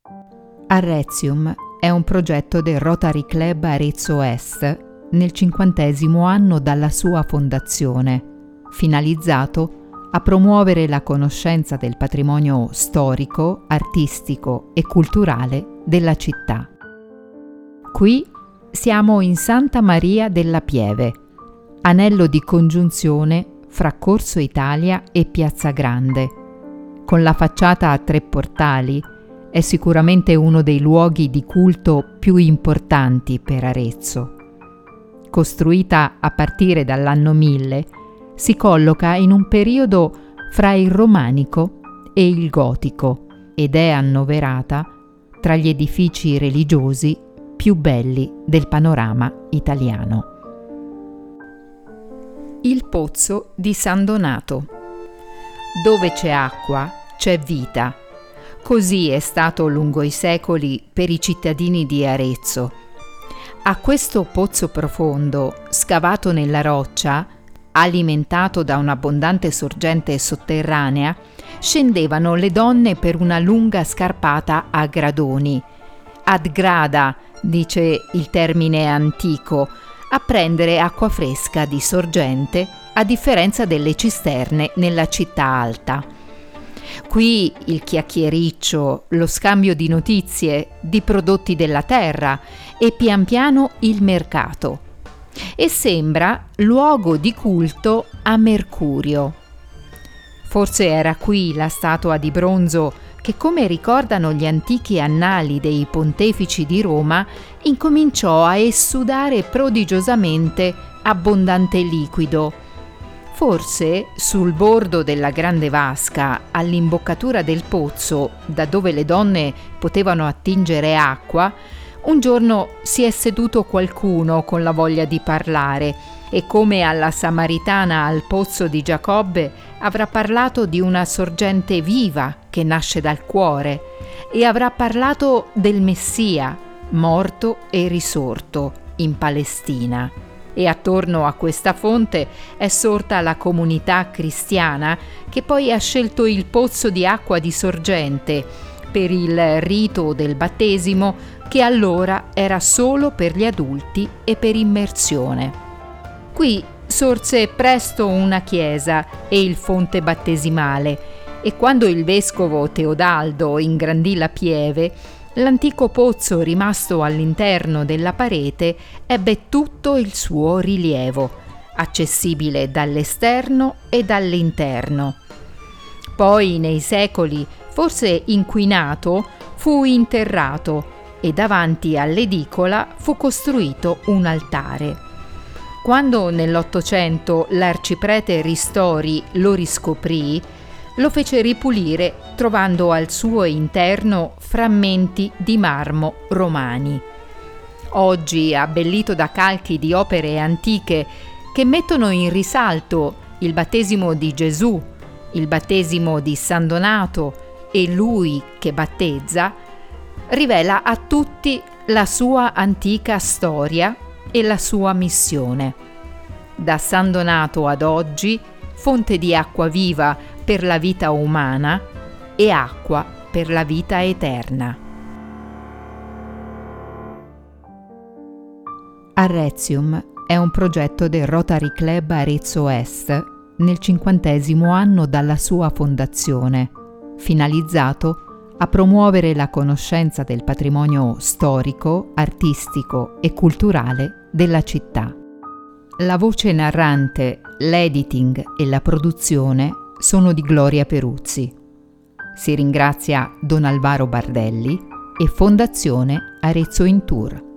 Arrezium è un progetto del Rotary Club Arezzo Est nel 50° anno dalla sua fondazione, finalizzato a promuovere la conoscenza del patrimonio storico, artistico e culturale della città. Qui siamo in Santa Maria della Pieve, anello di congiunzione fra Corso Italia e Piazza Grande. Con la facciata a 3 portali, è sicuramente uno dei luoghi di culto più importanti per Arezzo. Costruita a partire dall'anno 1000, si colloca in un periodo fra il romanico e il gotico ed è annoverata tra gli edifici religiosi più belli del panorama italiano. Il pozzo di San Donato. Dove c'è acqua, c'è vita. Così è stato lungo i secoli per i cittadini di Arezzo. A questo pozzo profondo, scavato nella roccia, alimentato da un'abbondante sorgente sotterranea, scendevano le donne per una lunga scarpata a gradoni. Ad grada, dice il termine antico, a prendere acqua fresca di sorgente, a differenza delle cisterne nella città alta. Qui il chiacchiericcio, lo scambio di notizie, di prodotti della terra e pian piano il mercato. E sembra luogo di culto a Mercurio. Forse era qui la statua di bronzo che, come ricordano gli antichi annali dei pontefici di Roma, incominciò a esudare prodigiosamente abbondante liquido. Forse sul bordo della grande vasca, all'imboccatura del pozzo, da dove le donne potevano attingere acqua, un giorno si è seduto qualcuno con la voglia di parlare e, come alla Samaritana al pozzo di Giacobbe, avrà parlato di una sorgente viva che nasce dal cuore e avrà parlato del Messia, morto e risorto in Palestina. E attorno a questa fonte è sorta la comunità cristiana che poi ha scelto il pozzo di acqua di sorgente per il rito del battesimo, che allora era solo per gli adulti e per immersione. Qui sorse presto una chiesa e il fonte battesimale, e quando il vescovo Teodaldo ingrandì la Pieve, l'antico pozzo rimasto all'interno della parete ebbe tutto il suo rilievo, accessibile dall'esterno e dall'interno. Poi nei secoli, forse inquinato, fu interrato e davanti all'edicola fu costruito un altare. Quando nell'Ottocento l'arciprete Ristori lo riscoprì, lo fece ripulire trovando al suo interno frammenti di marmo romani. Oggi abbellito da calchi di opere antiche che mettono in risalto il battesimo di Gesù, il battesimo di San Donato e lui che battezza, rivela a tutti la sua antica storia e la sua missione. Da San Donato ad oggi, fonte di acqua viva per la vita umana e acqua per la vita eterna. Arrezium è un progetto del Rotary Club Arezzo Est nel 50° anno dalla sua fondazione, finalizzato a promuovere la conoscenza del patrimonio storico, artistico e culturale della città. La voce narrante, l'editing e la produzione sono di Gloria Peruzzi. Si ringrazia Don Alvaro Bardelli e Fondazione Arezzo in Tour.